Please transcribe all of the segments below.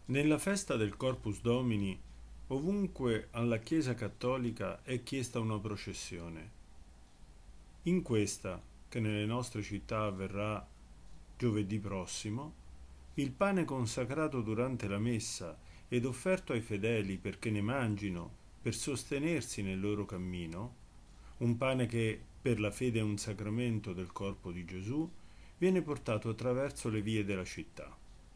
Nella festa del Corpus Domini, ovunque alla Chiesa cattolica è chiesta una processione. In questa, che nelle nostre città avverrà giovedì prossimo, il pane consacrato durante la messa ed offerto ai fedeli perché ne mangino per sostenersi nel loro cammino, un pane che per la fede è un sacramento del corpo di Gesù, viene portato attraverso le vie della città.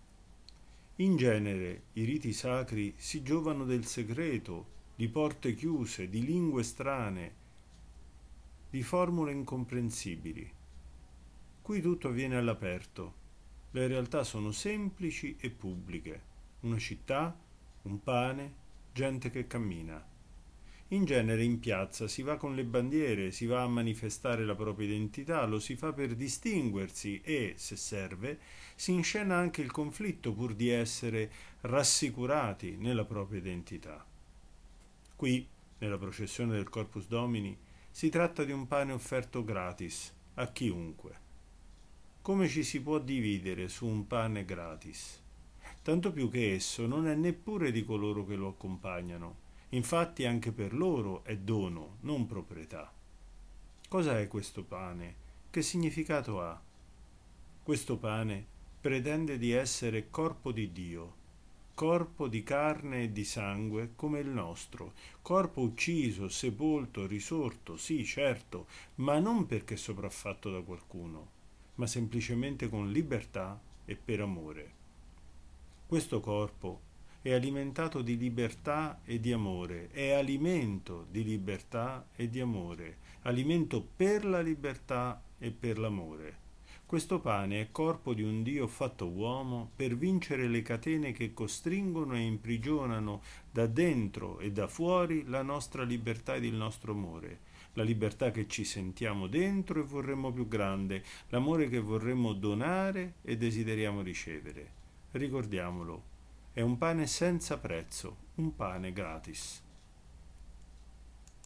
In genere i riti sacri si giovano del segreto, di porte chiuse, di lingue strane, di formule incomprensibili. Qui tutto avviene all'aperto. Le realtà sono semplici e pubbliche. Una città, un pane, gente che cammina. In genere in piazza si va con le bandiere, si va a manifestare la propria identità, lo si fa per distinguersi e, se serve, si inscena anche il conflitto pur di essere rassicurati nella propria identità. Qui, nella processione del Corpus Domini, si tratta di un pane offerto gratis a chiunque. Come ci si può dividere su un pane gratis? Tanto più che esso non è neppure di coloro che lo accompagnano. Infatti anche per loro è dono, non proprietà. Cosa è questo pane? Che significato ha? Questo pane pretende di essere corpo di Dio, corpo di carne e di sangue come il nostro, corpo ucciso, sepolto, risorto, sì, certo, ma non perché sopraffatto da qualcuno, ma semplicemente con libertà e per amore. Questo corpo è alimentato di libertà e di amore, è alimento di libertà e di amore, alimento per la libertà e per l'amore. Questo pane è corpo di un Dio fatto uomo per vincere le catene che costringono e imprigionano da dentro e da fuori la nostra libertà ed il nostro amore, la libertà che ci sentiamo dentro e vorremmo più grande, l'amore che vorremmo donare e desideriamo ricevere. Ricordiamolo, è un pane senza prezzo, un pane gratis.